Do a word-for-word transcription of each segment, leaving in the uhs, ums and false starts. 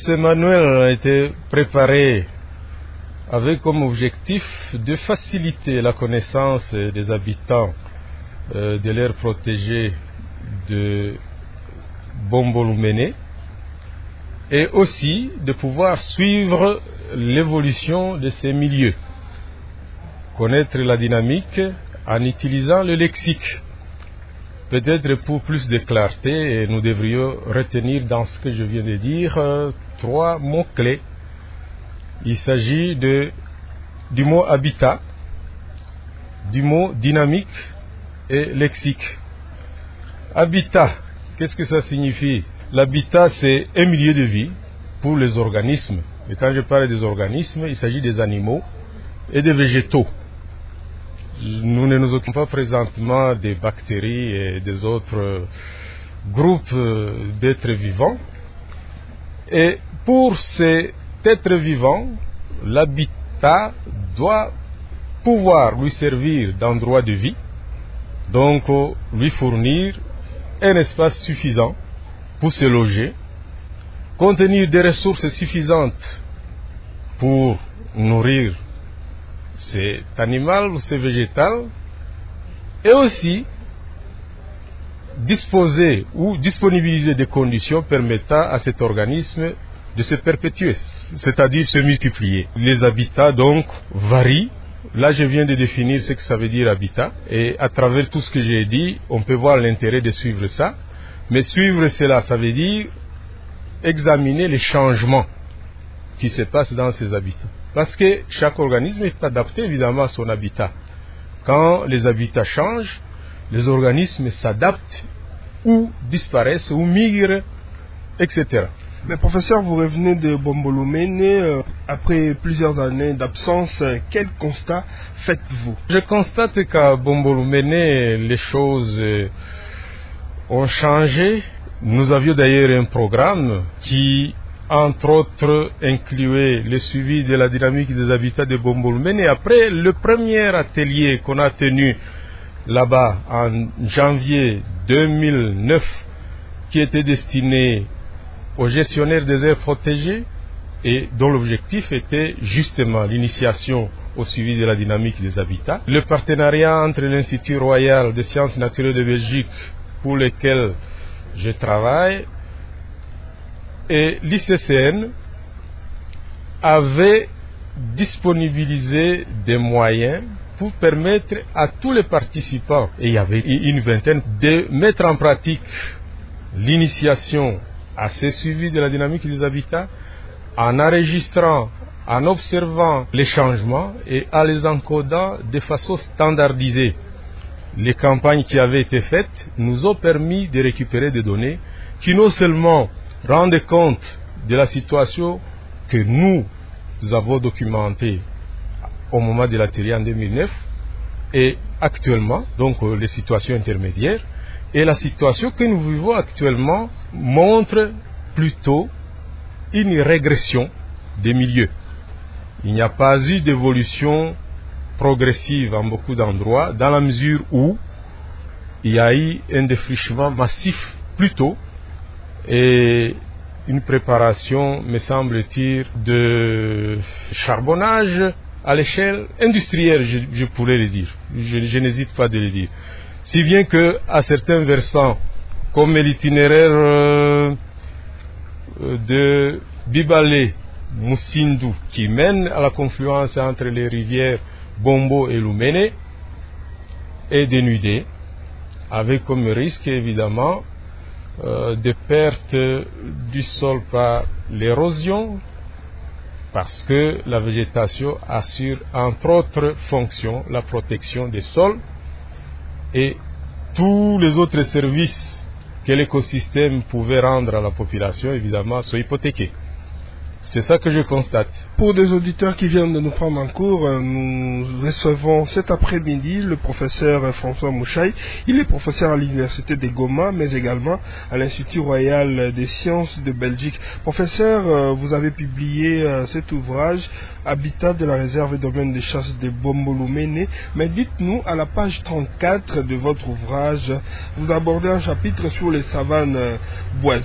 ce manuel a été préparé avec comme objectif de faciliter la connaissance des habitants euh, de l'aire protégée de Bombolumene et aussi de pouvoir suivre l'évolution de ces milieux, connaître la dynamique en utilisant le lexique. Peut-être pour plus de clarté, nous devrions retenir dans ce que je viens de dire euh, trois mots-clés. Il s'agit de, du mot habitat, du mot dynamique et lexique. Habitat, qu'est-ce que ça signifie? L'habitat, c'est un milieu de vie pour les organismes. Et quand je parle des organismes, il s'agit des animaux et des végétaux. Nous ne nous occupons pas présentement des bactéries et des autres groupes d'êtres vivants. Et pour cet être vivant, l'habitat doit pouvoir lui servir d'endroit de vie, donc lui fournir un espace suffisant pour se loger, contenir des ressources suffisantes pour nourrir cet animal ou ce végétal, et aussi disposer ou disponibiliser des conditions permettant à cet organisme de se perpétuer, c'est-à-dire se multiplier. Les habitats donc varient. Là, je viens de définir ce que ça veut dire habitat, et à travers tout ce que j'ai dit, on peut voir l'intérêt de suivre ça. Mais suivre cela, ça veut dire examiner les changements qui se passent dans ces habitats. Parce que chaque organisme est adapté évidemment à son habitat. Quand les habitats changent, les organismes s'adaptent ou disparaissent ou migrent, et cetera. Mais professeur, vous revenez de Bombolumene, euh, après plusieurs années d'absence, euh, quel constat faites-vous? Je constate qu'à Bombolumene, les choses euh, ont changé. Nous avions d'ailleurs un programme qui, entre autres, incluait le suivi de la dynamique des habitats de Bombolumene. Et après le premier atelier qu'on a tenu là-bas en janvier deux mille neuf, qui était destiné aux gestionnaires des aires protégées et dont l'objectif était justement l'initiation au suivi de la dynamique des habitats. Le partenariat entre l'Institut royal des sciences naturelles de Belgique, pour lequel je travaille, et l'I C C N avait disponibilisé des moyens pour permettre à tous les participants, et il y avait une vingtaine, de mettre en pratique l'initiation à ce suivi de la dynamique des habitats, en enregistrant, en observant les changements et en les encodant de façon standardisée. Les campagnes qui avaient été faites nous ont permis de récupérer des données qui non seulement rendent compte de la situation que nous avons documentée au moment de l'atelier en deux mille neuf et actuellement, donc les situations intermédiaires, et la situation que nous vivons actuellement montre plutôt une régression des milieux. Il n'y a pas eu d'évolution progressive en beaucoup d'endroits, dans la mesure où il y a eu un défrichement massif plutôt et une préparation, me semble-t-il, de charbonnage à l'échelle industrielle, je, je pourrais le dire. Je, je n'hésite pas de le dire. Si bien que à certains versants, comme l'itinéraire euh, de Bibalé, Moussindou, qui mène à la confluence entre les rivières Bombo et Lumene, est dénudé, avec comme risque évidemment euh, de perte du sol par l'érosion, parce que la végétation assure entre autres fonctions la protection des sols et tous les autres services que l'écosystème pouvait rendre à la population, évidemment, sont hypothéqués. C'est ça que je constate. Pour des auditeurs qui viennent de nous prendre en cours, nous recevons cet après-midi le professeur François Mouchaï. Il est professeur à l'université de Goma, mais également à l'Institut royal des sciences de Belgique. Professeur, vous avez publié cet ouvrage, Habitat de la réserve et domaine de chasse de Bombolumene. Mais dites-nous, à la page trente-quatre de votre ouvrage, vous abordez un chapitre sur les savanes boisées.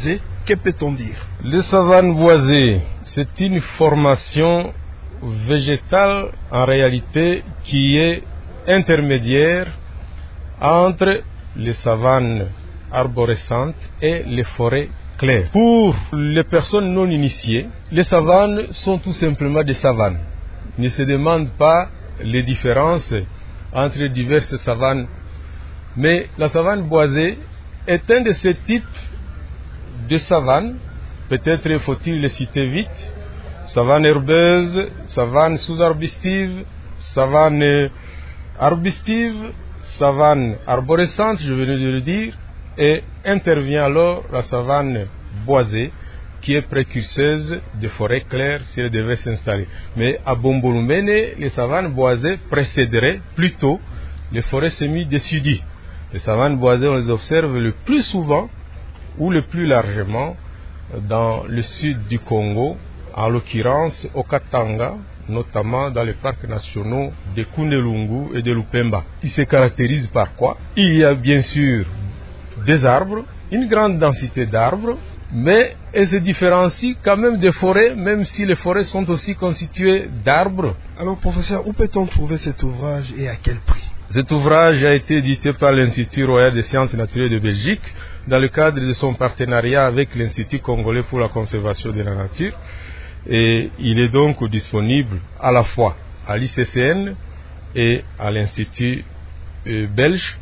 Que peut-on dire? Les savanes boisées, c'est une formation végétale en réalité qui est intermédiaire entre les savanes arborescentes et les forêts claires. Pour les personnes non initiées, les savanes sont tout simplement des savanes. Ils ne se demandent pas les différences entre diverses savanes. Mais la savane boisée est un de ces types de savanes. Peut-être faut-il les citer vite. Savane herbeuse, savane sous-arbustive, savane arbustive, savane arborescente, je venais de le dire, et intervient alors la savane boisée, qui est précurseuse des forêts claires si elle devait s'installer. Mais à Bombolumene, les savanes boisées précéderaient plutôt les forêts semi-décidues. Les savanes boisées, on les observe le plus souvent ou le plus largement dans le sud du Congo, en l'occurrence au Katanga, notamment dans les parcs nationaux de Kundelungu et de Lupemba. Ils se caractérisent par quoi? Il y a bien sûr des arbres, une grande densité d'arbres, mais elles se différencient quand même des forêts, même si les forêts sont aussi constituées d'arbres. Alors professeur, où peut-on trouver cet ouvrage et à quel prix? Cet ouvrage a été édité par l'Institut royal des sciences naturelles de Belgique dans le cadre de son partenariat avec l'Institut congolais pour la conservation de la nature. Et il est donc disponible à la fois à l'I C C N et à l'Institut euh, belge.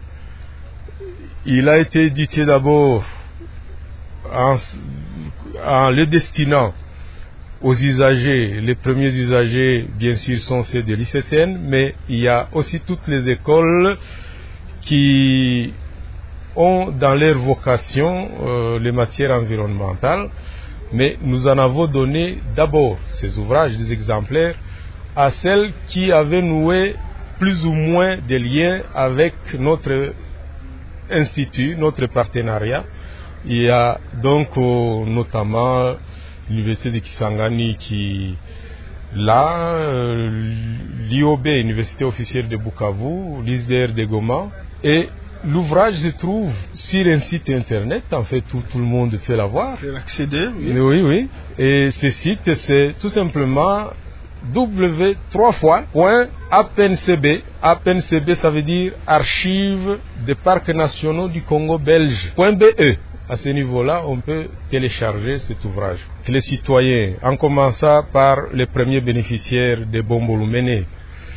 Il a été édité d'abord en, en le destinant aux usagers. Les premiers usagers, bien sûr, sont ceux de l'I C C N, mais il y a aussi toutes les écoles qui ont dans leur vocation euh, les matières environnementales. Mais nous en avons donné d'abord ces ouvrages, des exemplaires, à celles qui avaient noué plus ou moins des liens avec notre institut, notre partenariat. Il y a donc euh, notamment l'université de Kisangani qui là, euh, l'I O B, Université officielle de Bukavu, l'I S D R de Goma, et l'ouvrage se trouve sur un site internet, en fait tout, tout le monde peut l'avoir. Je vais l'accéder, oui. Oui, oui. Et ce site, c'est tout simplement w trois fois point a p n c b. A P N C B, ça veut dire Archives des parcs nationaux du Congo belge. .be. À ce niveau-là, on peut télécharger cet ouvrage. Les citoyens, en commençant par les premiers bénéficiaires de Bombolumene,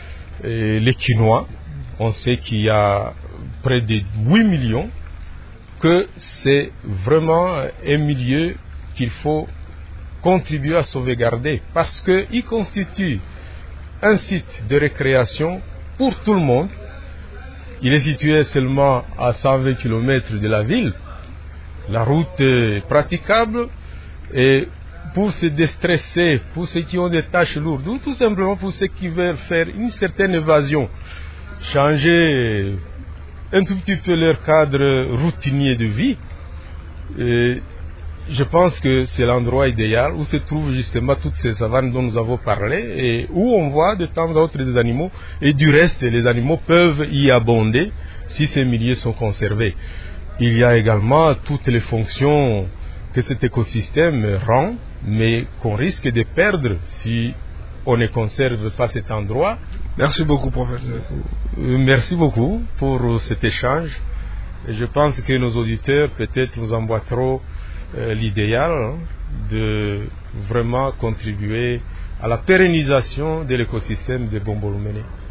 les Quinois, on sait qu'il y a près de huit millions, que c'est vraiment un milieu qu'il faut contribuer à sauvegarder parce qu'il constitue un site de récréation pour tout le monde. Il est situé seulement à cent vingt kilomètres de la ville. La route est praticable et pour se déstresser, pour ceux qui ont des tâches lourdes ou tout simplement pour ceux qui veulent faire une certaine évasion, changer un tout petit peu leur cadre routinier de vie. Et je pense que c'est l'endroit idéal où se trouvent justement toutes ces savanes dont nous avons parlé et où on voit de temps à autre des animaux et du reste les animaux peuvent y abonder si ces milieux sont conservés. Il y a également toutes les fonctions que cet écosystème rend mais qu'on risque de perdre si on ne conserve pas cet endroit. Merci beaucoup, professeur. Merci beaucoup pour cet échange. Je pense que nos auditeurs peut-être nous emboîteront euh, l'idéal hein, de vraiment contribuer à la pérennisation de l'écosystème de Bombolumene.